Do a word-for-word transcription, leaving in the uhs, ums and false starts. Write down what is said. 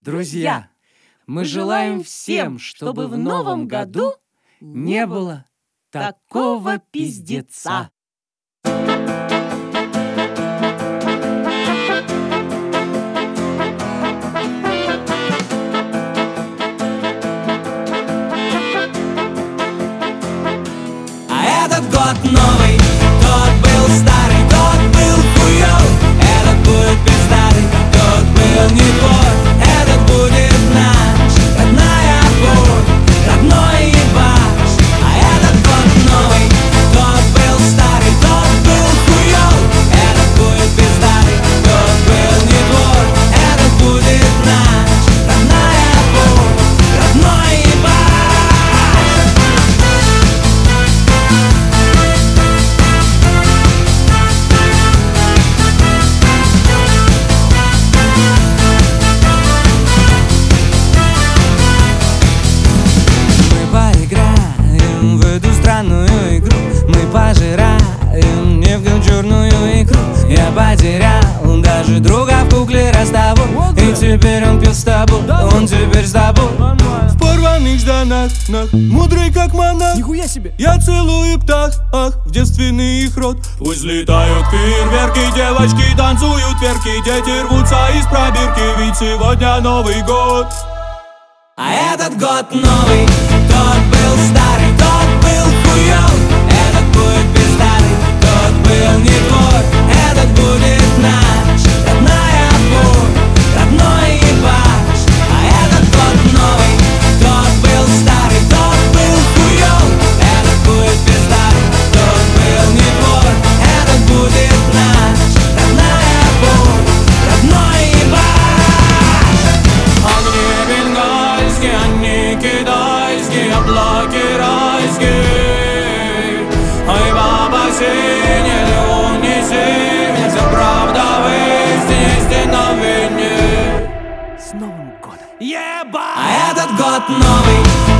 Друзья, мы желаем всем, чтобы в новом году не было такого пиздеца. А этот год новый, тот был старый, тот был хуёв. Этот будет пиздатый, тот был не твой. Этот будет наш, родная боль, родной ебаш. А этот год новый, тот был старый, тот был хуёв. Этот будет пиздатый, тот был не твой. Этот будет наш, родная боль, родной ебаш. В эту странную игру мы пожираем нефтью черную икру. Я потерял даже друга в кукле Ростовой. И теперь он пьет с тобой, он теперь с тобой. В порванных штанах, мудрый как монах. Нихуя себе! Я целую птах, ах, в девственный их рот. Пусть летают фейерверки, девочки танцуют верки, дети рвутся из пробирки, ведь сегодня Новый год. А этот год новый, тот был старый, тот был хуёв. Этот будет пиздатый, тот был не твой. Этот будет наш, родная боль, родной ебаш. А этот год новый, тот был старый, тот был хуёв. Этот будет пиздатый, тот был не твой. Этот будет наш, родная боль, родной ебаш. Огни бенгальские, они китайские, облаки райские. Ой, баба синяя, унеси меня, вся правда в истине, истина в вине. С Новым годом! Еба! А этот год новый,